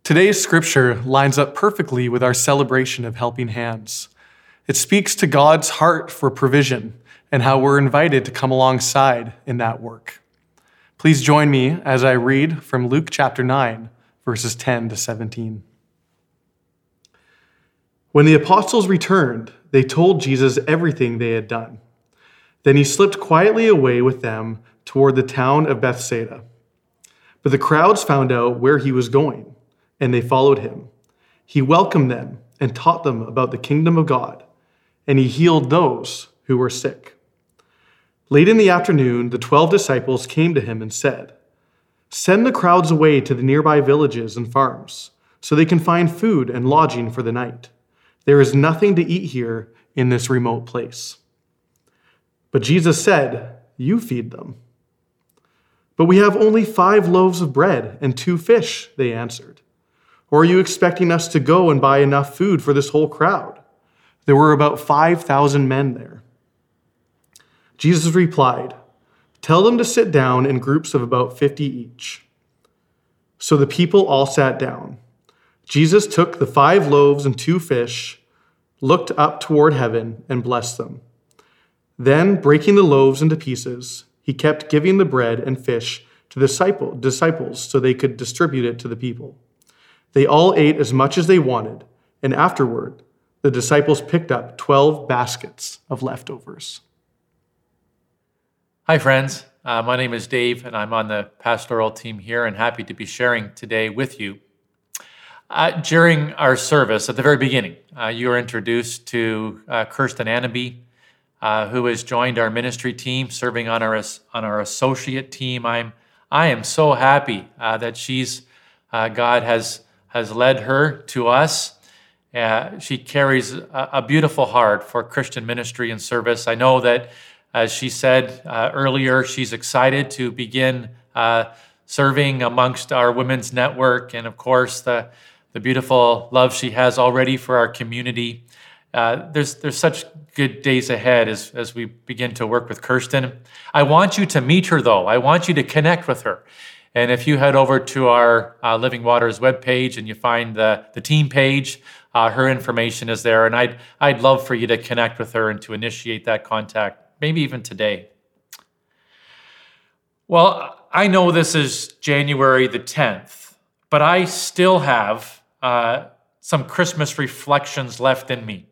Today's scripture lines up perfectly with our celebration of Helping Hands. It speaks to God's heart for provision and how we're invited to come alongside in that work. Please join me as I read from Luke chapter 9, verses 10 to 17. When the apostles returned, they told Jesus everything they had done. Then he slipped quietly away with them toward the town of Bethsaida. But the crowds found out where he was going, and they followed him. He welcomed them and taught them about the kingdom of God, and he healed those who were sick. Late in the afternoon, the 12 disciples came to him and said, "Send the crowds away to the nearby villages and farms, so they can find food and lodging for the night. There is nothing to eat here in this remote place." But Jesus said, "You feed them." "But we have only 5 loaves of bread and 2 fish," they answered. "Or are you expecting us to go and buy enough food for this whole crowd?" There were about 5,000 men there. Jesus replied, "Tell them to sit down in groups of about 50 each." So the people all sat down. Jesus took the 5 loaves and 2 fish, looked up toward heaven, and blessed them. Then, breaking the loaves into pieces, he kept giving the bread and fish to the disciples so they could distribute it to the people. They all ate as much as they wanted, and afterward, the disciples picked up 12 baskets of leftovers. Hi, friends. My name is Dave, and I'm on the pastoral team here, and happy to be sharing today with you. During our service, at the very beginning, you were introduced to Kirsten Anaby, who has joined our ministry team, serving on our associate team. I am so happy that God has led her to us. She carries a beautiful heart for Christian ministry and service. I know that, as she said earlier, she's excited to begin serving amongst our women's network, and of course the beautiful love she has already for our community. There's such good days ahead as we begin to work with Kirsten. I want you to meet her, though. I want you to connect with her. And if you head over to our Living Waters webpage and you find the team page, her information is there. And I'd love for you to connect with her and to initiate that contact, maybe even today. Well, I know this is January the 10th, but I still have some Christmas reflections left in me.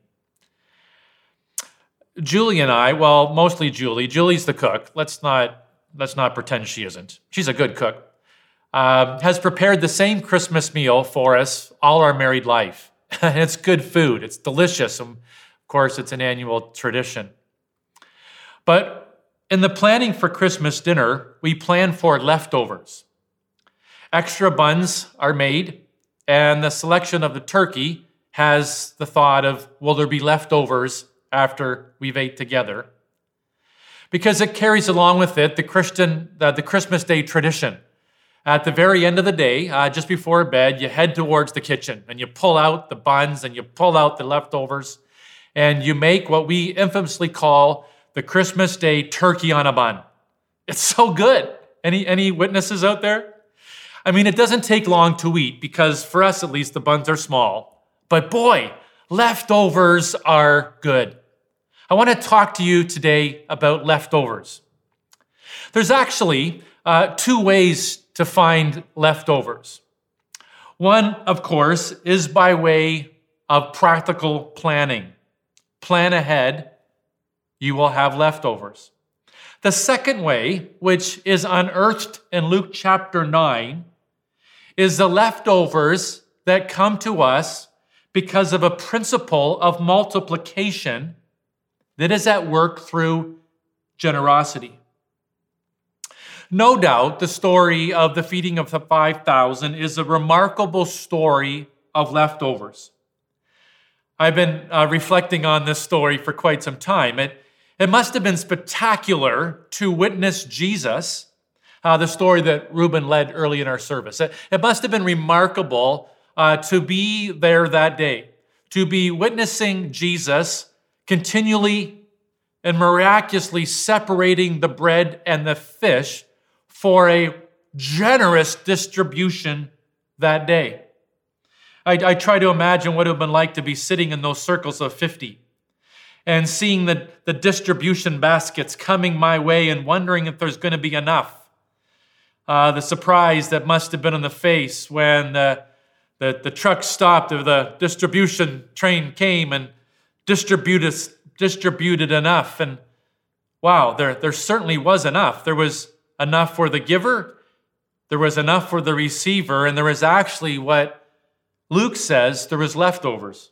Julie and I, well, mostly Julie's the cook. Let's not pretend she isn't. She's a good cook. Has prepared the same Christmas meal for us all our married life. And it's good food. It's delicious. And of course, it's an annual tradition. But in the planning for Christmas dinner, we plan for leftovers. Extra buns are made, and the selection of the turkey has the thought of, will there be leftovers after we've ate together? Because it carries along with it the Christmas Day tradition. At the very end of the day, just before bed, you head towards the kitchen and you pull out the buns and you pull out the leftovers and you make what we infamously call the Christmas Day turkey on a bun. It's so good. Any witnesses out there? I mean, it doesn't take long to eat because for us at least, the buns are small. But boy, leftovers are good. I want to talk to you today about leftovers. There's actually 2 ways to find leftovers. One, of course, is by way of practical planning. Plan ahead, you will have leftovers. The second way, which is unearthed in Luke chapter 9, is the leftovers that come to us because of a principle of multiplication that is at work through generosity. No doubt, the story of the feeding of the 5,000 is a remarkable story of leftovers. I've been reflecting on this story for quite some time. It must have been spectacular to witness Jesus, the story that Ruben led early in our service. It must have been remarkable to be there that day, to be witnessing Jesus continually and miraculously separating the bread and the fish for a generous distribution that day. I try to imagine what it would have been like to be sitting in those circles of 50 and seeing the distribution baskets coming my way and wondering if there's going to be enough. The surprise that must have been on the face when the truck stopped, or the distribution train came and distributed enough. And wow, there certainly was enough. There was enough for the giver, there was enough for the receiver, and there was actually what Luke says, there was leftovers.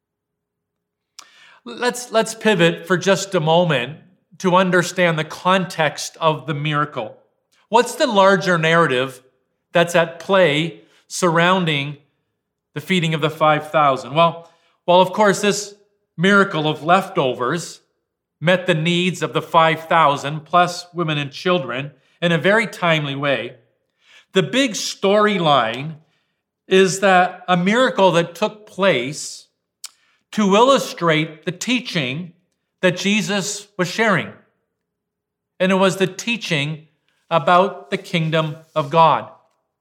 Let's pivot for just a moment to understand the context of the miracle. What's the larger narrative that's at play surrounding the feeding of the 5,000? Well, of course, this miracle of leftovers met the needs of the 5,000 plus women and children in a very timely way. The big storyline is that a miracle that took place to illustrate the teaching that Jesus was sharing. And it was the teaching about the kingdom of God.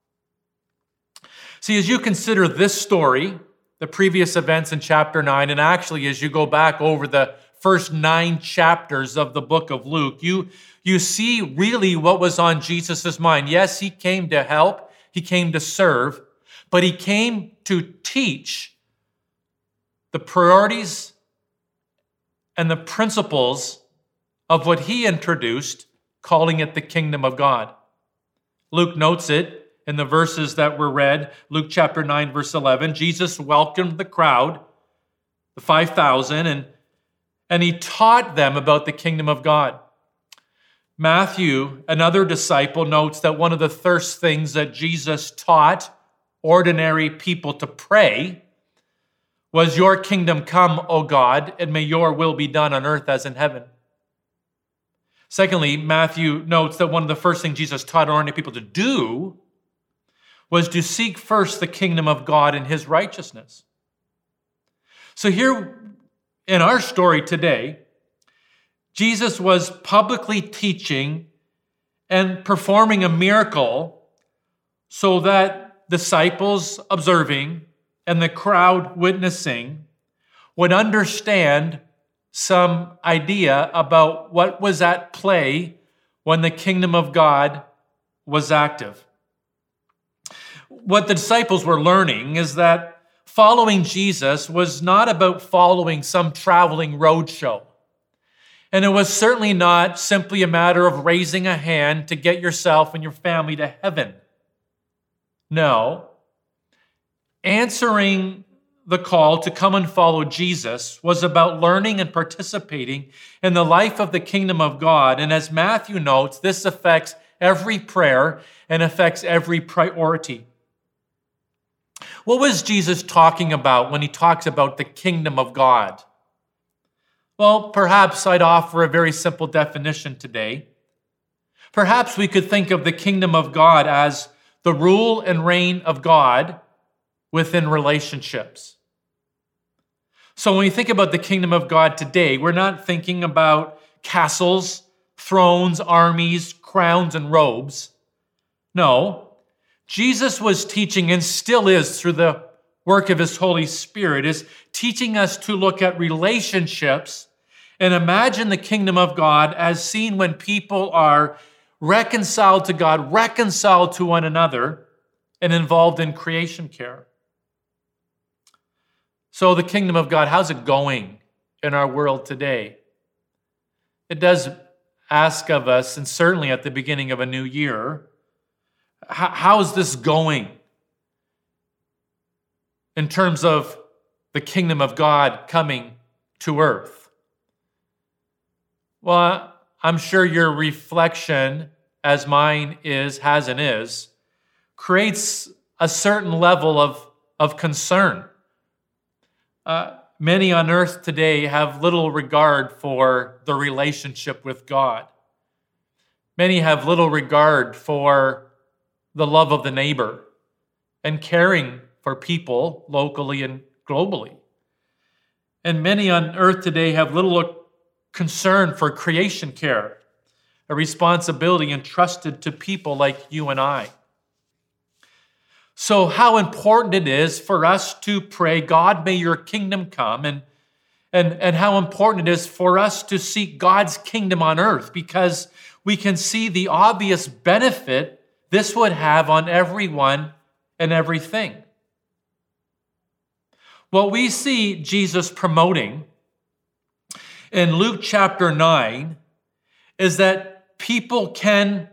See, as you consider this story, the previous events in chapter 9, and actually as you go back over the first 9 chapters of the book of Luke, you see really what was on Jesus' mind. Yes, he came to help, he came to serve, but he came to teach the priorities and the principles of what he introduced, calling it the kingdom of God. Luke notes it in the verses that were read. Luke chapter 9, verse 11, Jesus welcomed the crowd, the 5,000, and he taught them about the kingdom of God. Matthew, another disciple, notes that one of the first things that Jesus taught ordinary people to pray was, "Your kingdom come, O God, and may your will be done on earth as in heaven." Secondly, Matthew notes that one of the first things Jesus taught ordinary people to do was to seek first the kingdom of God and his righteousness. So here in our story today, Jesus was publicly teaching and performing a miracle so that disciples observing and the crowd witnessing would understand some idea about what was at play when the kingdom of God was active. What the disciples were learning is that following Jesus was not about following some traveling roadshow. And it was certainly not simply a matter of raising a hand to get yourself and your family to heaven. No. Answering the call to come and follow Jesus was about learning and participating in the life of the kingdom of God. And as Matthew notes, this affects every prayer and affects every priority. What was Jesus talking about when he talks about the kingdom of God? Well, perhaps I'd offer a very simple definition today. Perhaps we could think of the kingdom of God as the rule and reign of God within relationships. So when we think about the kingdom of God today, we're not thinking about castles, thrones, armies, crowns, and robes. No, Jesus was teaching, and still is through the work of his Holy Spirit, is teaching us to look at relationships and imagine the kingdom of God as seen when people are reconciled to God, reconciled to one another, and involved in creation care. So the kingdom of God, how's it going in our world today? It does ask of us, and certainly at the beginning of a new year, how's this going in terms of the kingdom of God coming to earth? Well, I'm sure your reflection, as mine is, has and is, creates a certain level of concern. Many on earth today have little regard for the relationship with God. Many have little regard for the love of the neighbor and caring for people locally and globally. And many on earth today have little concern for creation care, a responsibility entrusted to people like you and I. So how important it is for us to pray, God, may your kingdom come, and how important it is for us to seek God's kingdom on earth, because we can see the obvious benefit this would have on everyone and everything. What we see Jesus promoting in Luke chapter 9 is that people can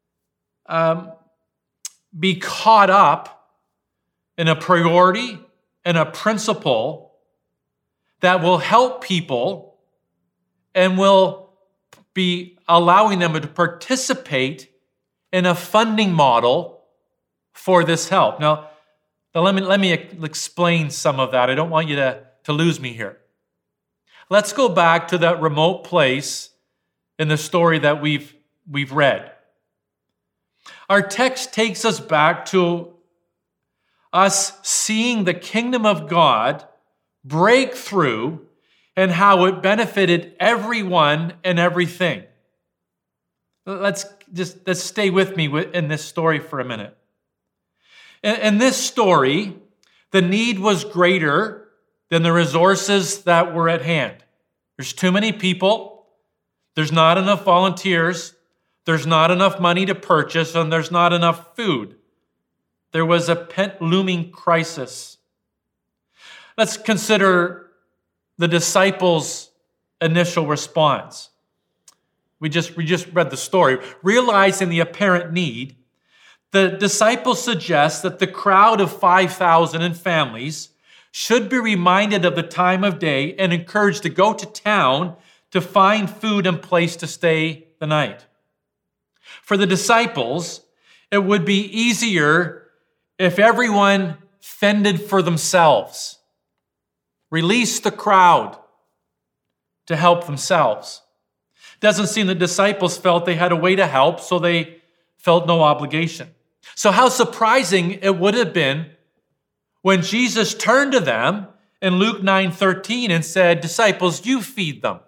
be caught up in a priority and a principle that will help people and will be allowing them to participate in a funding model for this help. Now let me explain some of that. I don't want you to lose me here. Let's go back to that remote place in the story that we've read. Our text takes us back to us seeing the kingdom of God break through and how it benefited everyone and everything. Let's stay with me in this story for a minute. In this story, the need was greater than the resources that were at hand. There's too many people. There's not enough volunteers. There's not enough money to purchase, and there's not enough food. There was a looming crisis. Let's consider the disciples' initial response. We just read the story. Realizing the apparent need, the disciples suggest that the crowd of 5,000 and families should be reminded of the time of day and encouraged to go to town to find food and place to stay the night. For the disciples, it would be easier if everyone fended for themselves, released the crowd to help themselves. Doesn't seem the disciples felt they had a way to help, so they felt no obligation. So how surprising it would have been when Jesus turned to them in Luke 9:13 and said, "Disciples, you feed them."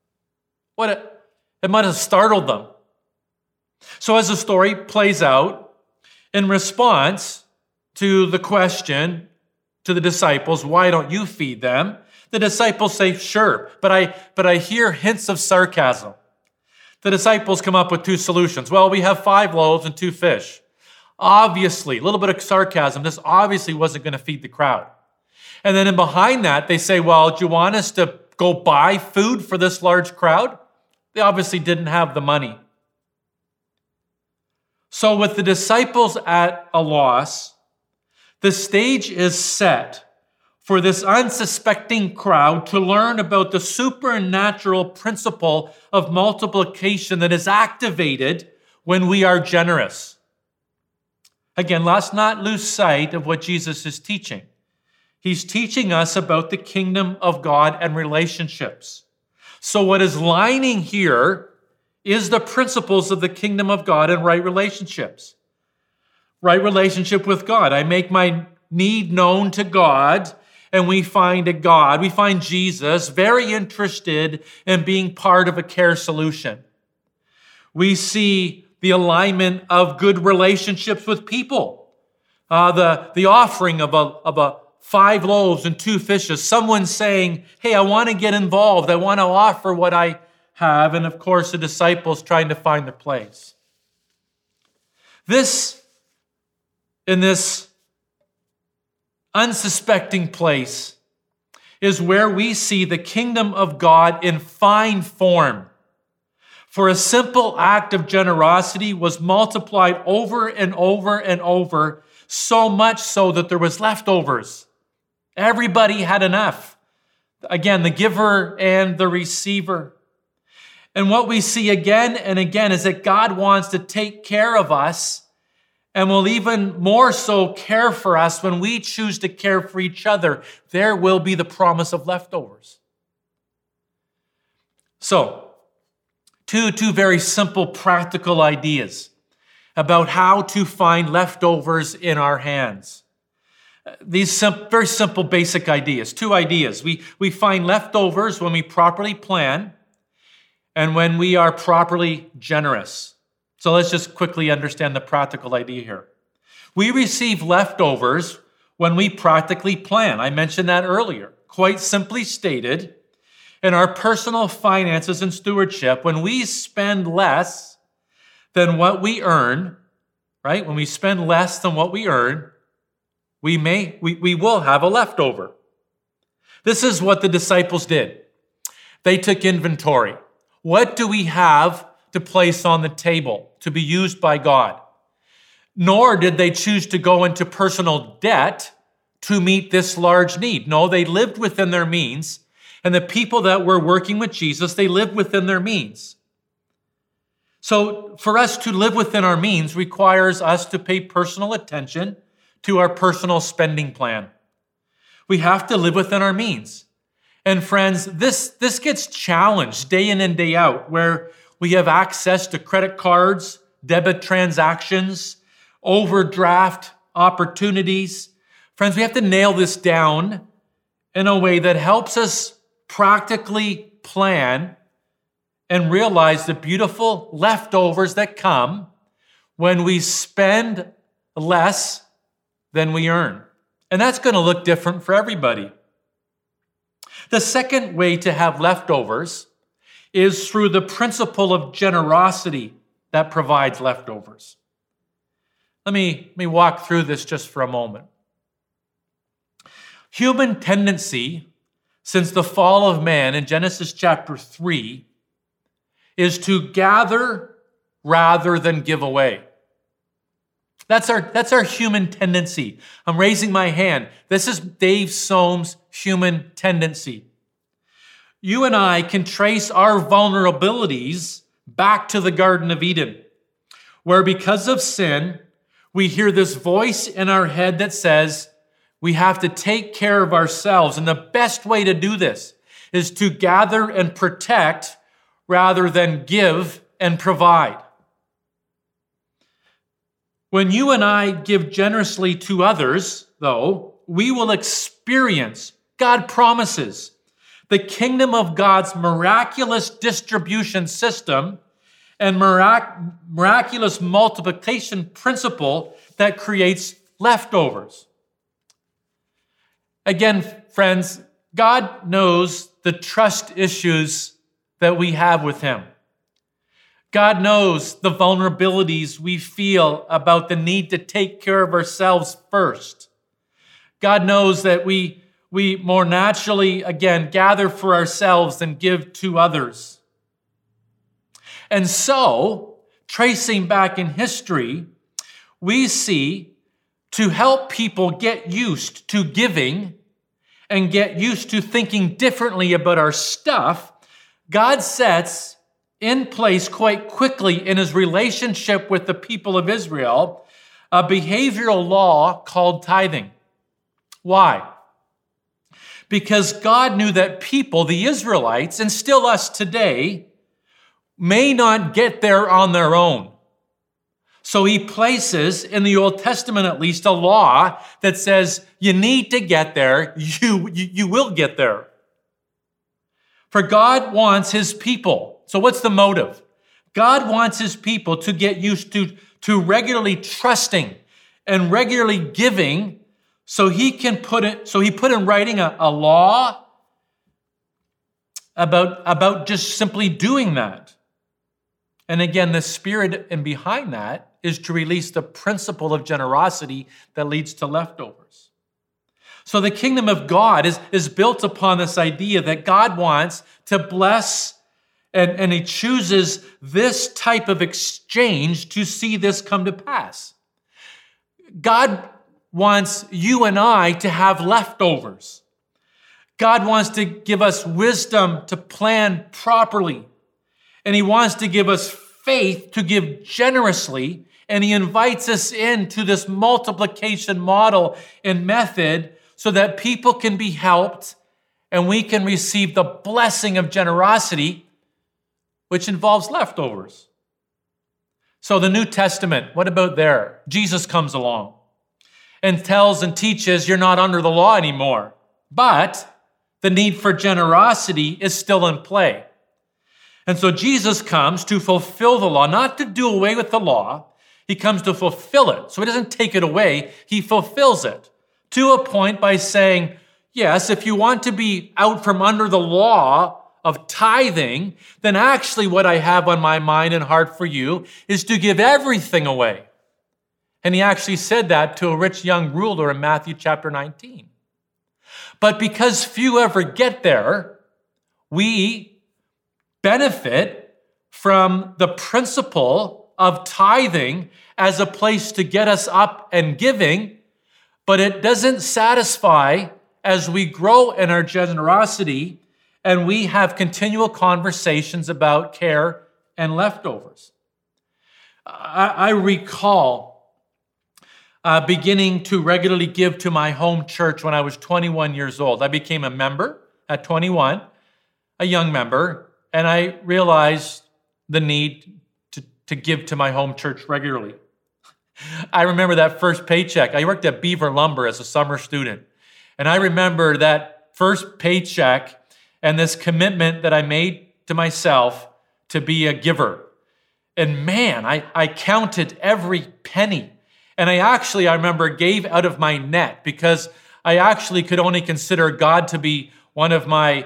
It might have startled them. So as the story plays out, in response to the question to the disciples, "Why don't you feed them?" the disciples say, "Sure," but I hear hints of sarcasm. The disciples come up with two solutions. "Well, we have 5 loaves and 2 fish. Obviously, a little bit of sarcasm. This obviously wasn't going to feed the crowd. And then in behind that, they say, "Well, do you want us to go buy food for this large crowd?" They obviously didn't have the money. So with the disciples at a loss, the stage is set for this unsuspecting crowd to learn about the supernatural principle of multiplication that is activated when we are generous. Again, let's not lose sight of what Jesus is teaching. He's teaching us about the kingdom of God and relationships. So what is lining here is the principles of the kingdom of God and right relationships. Right relationship with God. I make my need known to God, and we find Jesus very interested in being part of a care solution. We see the alignment of good relationships with people. The offering of a 5 loaves and 2 fishes. Someone saying, "Hey, I want to get involved. I want to offer what I have." And of course, the disciples trying to find their place. In this unsuspecting place is where we see the kingdom of God in fine form. For a simple act of generosity was multiplied over and over and over, so much so that there was leftovers. Everybody had enough. Again, the giver and the receiver. And what we see again and again is that God wants to take care of us and will even more so care for us when we choose to care for each other. There will be the promise of leftovers. So, two very simple practical ideas about how to find leftovers in our hands. These very simple basic ideas. 2 ideas. We find leftovers when we properly plan and when we are properly generous. So let's just quickly understand the practical idea here. We receive leftovers when we practically plan. I mentioned that earlier. Quite simply stated, in our personal finances and stewardship, when we spend less than what we earn, right? When we spend less than what we earn, we will have a leftover. This is what the disciples did. They took inventory. What do we have to place on the table to be used by God? Nor did they choose to go into personal debt to meet this large need. No, they lived within their means. And the people that were working with Jesus, they lived within their means. So for us to live within our means requires us to pay personal attention to our personal spending plan. We have to live within our means. And friends, this gets challenged day in and day out, where we have access to credit cards, debit transactions, overdraft opportunities. Friends, we have to nail this down in a way that helps us practically plan and realize the beautiful leftovers that come when we spend less than we earn. And that's going to look different for everybody. The second way to have leftovers is through the principle of generosity that provides leftovers. Let me walk through this just for a moment. Human tendency since the fall of man in Genesis chapter 3 is to gather rather than give away. That's our human tendency. I'm raising my hand. This is Dave Soames' human tendency. You and I can trace our vulnerabilities back to the Garden of Eden, where because of sin, we hear this voice in our head that says we have to take care of ourselves. And the best way to do this is to gather and protect rather than give and provide. When you and I give generously to others, though, we will experience, God promises, the kingdom of God's miraculous distribution system and miraculous multiplication principle that creates leftovers. Again, friends, God knows the trust issues that we have with Him. God knows the vulnerabilities we feel about the need to take care of ourselves first. God knows that we more naturally, again, gather for ourselves than give to others. And so, tracing back in history, we see to help people get used to giving and get used to thinking differently about our stuff, God sets in place quite quickly in His relationship with the people of Israel a behavioral law called tithing. Why? Because God knew that people, the Israelites, and still us today, may not get there on their own. So He places, in the Old Testament at least, a law that says you need to get there, you will get there. For God wants His people. So what's the motive? God wants His people to get used to regularly trusting and regularly giving, so He put in writing a law about just simply doing that. And again, the spirit and behind that is to release the principle of generosity that leads to leftovers. So the kingdom of God is built upon this idea that God wants to bless, and He chooses this type of exchange to see this come to pass. God wants you and I to have leftovers. God wants to give us wisdom to plan properly. And He wants to give us faith to give generously. And He invites us into this multiplication model and method so that people can be helped and we can receive the blessing of generosity, which involves leftovers. So the New Testament, what about there? Jesus comes along and tells and teaches you're not under the law anymore. But the need for generosity is still in play. And so Jesus comes to fulfill the law, not to do away with the law. He comes to fulfill it. So he doesn't take it away. He fulfills it to a point by saying, yes, if you want to be out from under the law of tithing, then actually what I have on my mind and heart for you is to give everything away. And he actually said that to a rich young ruler in Matthew chapter 19. But because few ever get there, we benefit from the principle of tithing as a place to get us up and giving, but it doesn't satisfy as we grow in our generosity and we have continual conversations about care and leftovers. I recall beginning to regularly give to my home church when I was 21 years old. I became a member at 21, a young member, and I realized the need to give to my home church regularly. I remember that first paycheck. I worked at Beaver Lumber as a summer student. And I remember that first paycheck and this commitment that I made to myself to be a giver. And man, I counted every penny. And I remember gave out of my net because I actually could only consider God to be one of my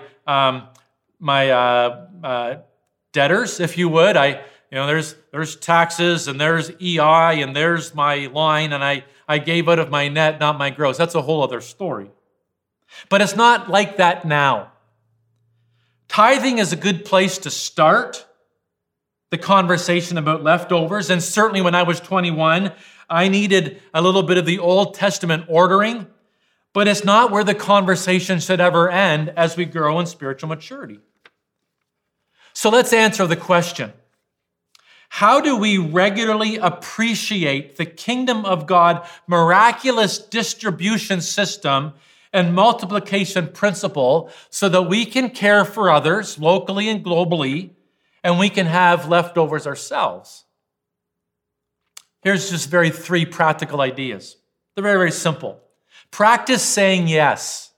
debtors, if you would. There's taxes and there's EI and there's my line, and I gave out of my net, not my gross. That's a whole other story. But it's not like that now. Tithing is a good place to start the conversation about leftovers. And certainly when I was 21, I needed a little bit of the Old Testament ordering, but it's not where the conversation should ever end as we grow in spiritual maturity. So let's answer the question. How do we regularly appreciate the kingdom of God miraculous distribution system and multiplication principle so that we can care for others locally and globally, and we can have leftovers ourselves? Here's just three practical ideas. They're very, very simple. Practice saying yes.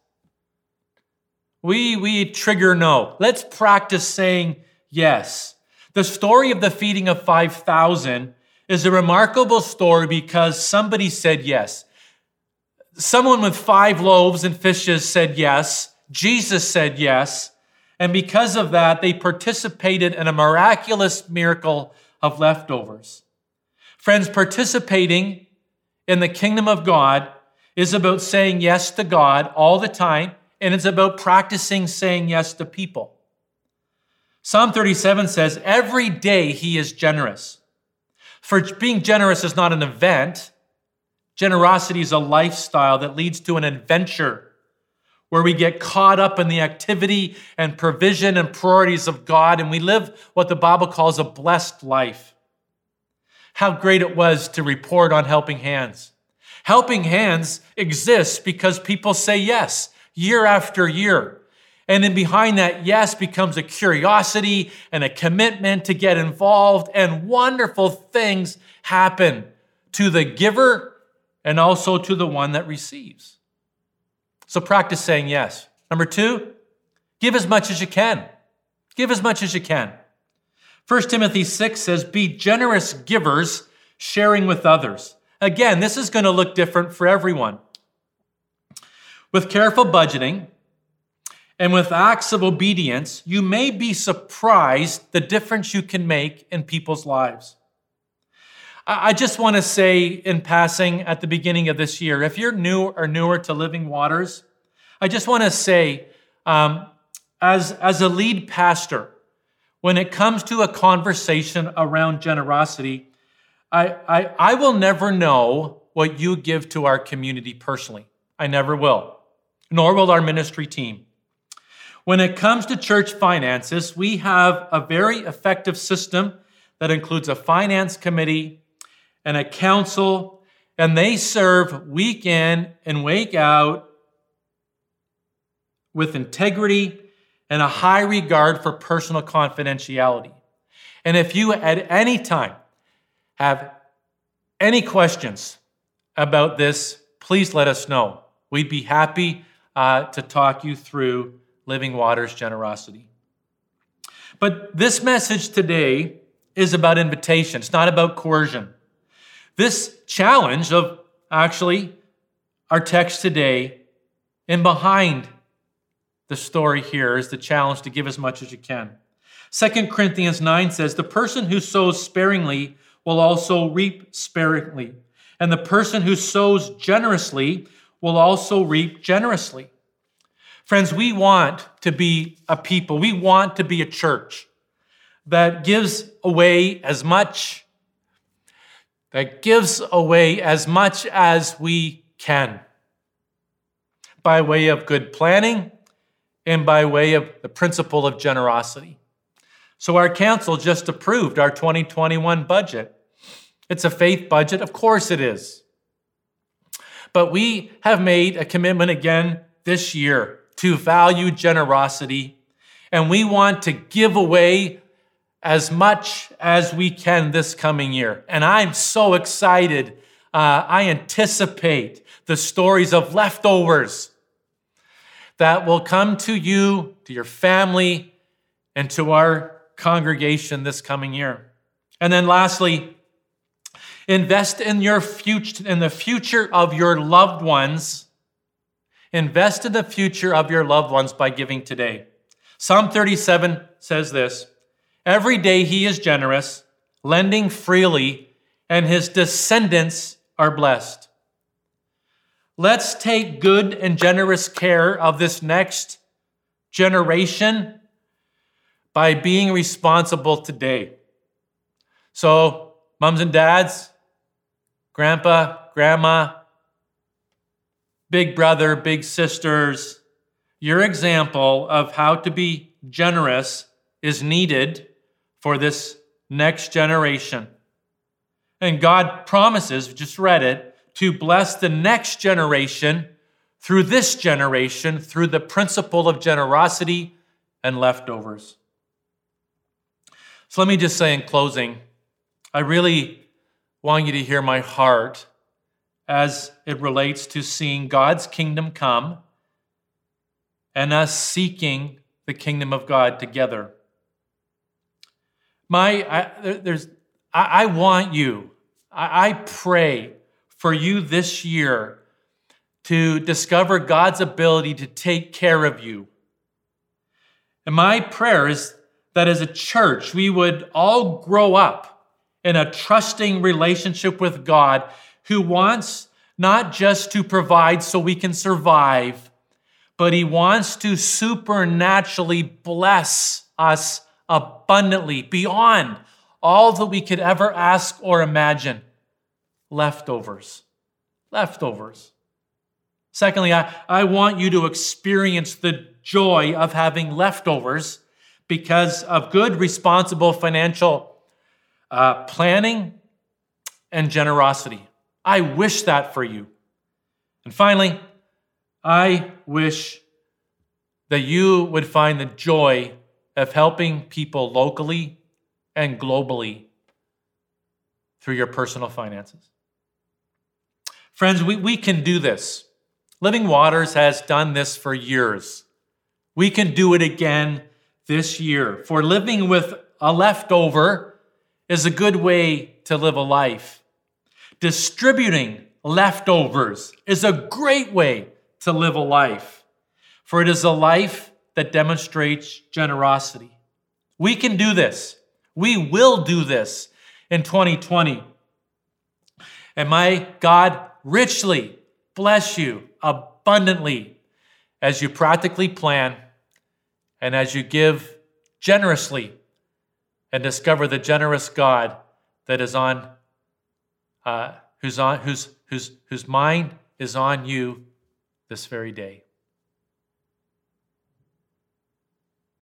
We trigger no. Let's practice saying yes. The story of the feeding of 5,000 is a remarkable story because somebody said yes. Someone with 5 loaves and fishes said yes. Jesus said yes. And because of that, they participated in a miraculous miracle of leftovers. Friends, participating in the kingdom of God is about saying yes to God all the time, and it's about practicing saying yes to people. Psalm 37 says, every day he is generous. For being generous is not an event. Generosity is a lifestyle that leads to an adventure where we get caught up in the activity and provision and priorities of God, and we live what the Bible calls a blessed life. How great it was to report on Helping Hands. Helping Hands exists because people say yes year after year. And then behind that yes becomes a curiosity and a commitment to get involved, and wonderful things happen to the giver and also to the one that receives. So practice saying yes. Number 2, give as much as you can. Give as much as you can. 1 Timothy 6 says, be generous givers, sharing with others. Again, this is going to look different for everyone. With careful budgeting and with acts of obedience, you may be surprised the difference you can make in people's lives. I just want to say in passing at the beginning of this year, if you're new or newer to Living Waters, I just want to say, as a lead pastor, when it comes to a conversation around generosity, I will never know what you give to our community personally. I never will, nor will our ministry team. When it comes to church finances, we have a very effective system that includes a finance committee and a council, and they serve week in and week out with integrity and a high regard for personal confidentiality. And if you at any time have any questions about this, please let us know. We'd be happy to talk you through Living Waters generosity. But this message today is about invitation. It's not about coercion. This challenge of actually our text today and behind the story here is the challenge to give as much as you can. 2 Corinthians 9 says, the person who sows sparingly will also reap sparingly, and the person who sows generously will also reap generously. Friends, we want to be a people, we want to be a church that gives away as much as we can by way of good planning and by way of the principle of generosity. So our council just approved our 2021 budget. It's a faith budget, of course it is. But we have made a commitment again this year to value generosity, and we want to give away as much as we can this coming year. And I'm so excited. I anticipate the stories of leftovers that will come to you, to your family, and to our congregation this coming year. And then lastly, invest in your future, in the future of your loved ones. Invest in the future of your loved ones by giving today. Psalm 37 says this, every day he is generous, lending freely, and his descendants are blessed. Let's take good and generous care of this next generation by being responsible today. So, moms and dads, grandpa, grandma, big brother, big sisters, your example of how to be generous is needed for this next generation. And God promises, we just read it, to bless the next generation through this generation, through the principle of generosity and leftovers. So let me just say in closing, I really want you to hear my heart as it relates to seeing God's kingdom come and us seeking the kingdom of God together. I want you, I pray for you this year to discover God's ability to take care of you. And my prayer is that as a church, we would all grow up in a trusting relationship with God who wants not just to provide so we can survive, but he wants to supernaturally bless us abundantly beyond all that we could ever ask or imagine. Leftovers. Secondly, I want you to experience the joy of having leftovers because of good, responsible financial planning and generosity. I wish that for you. And finally, I wish that you would find the joy of helping people locally and globally through your personal finances. Friends, we can do this. Living Waters has done this for years. We can do it again this year. For living with a leftover is a good way to live a life. Distributing leftovers is a great way to live a life. For it is a life that demonstrates generosity. We can do this. We will do this in 2020. And my God richly bless you abundantly as you practically plan and as you give generously and discover the generous God that is whose mind is on you this very day.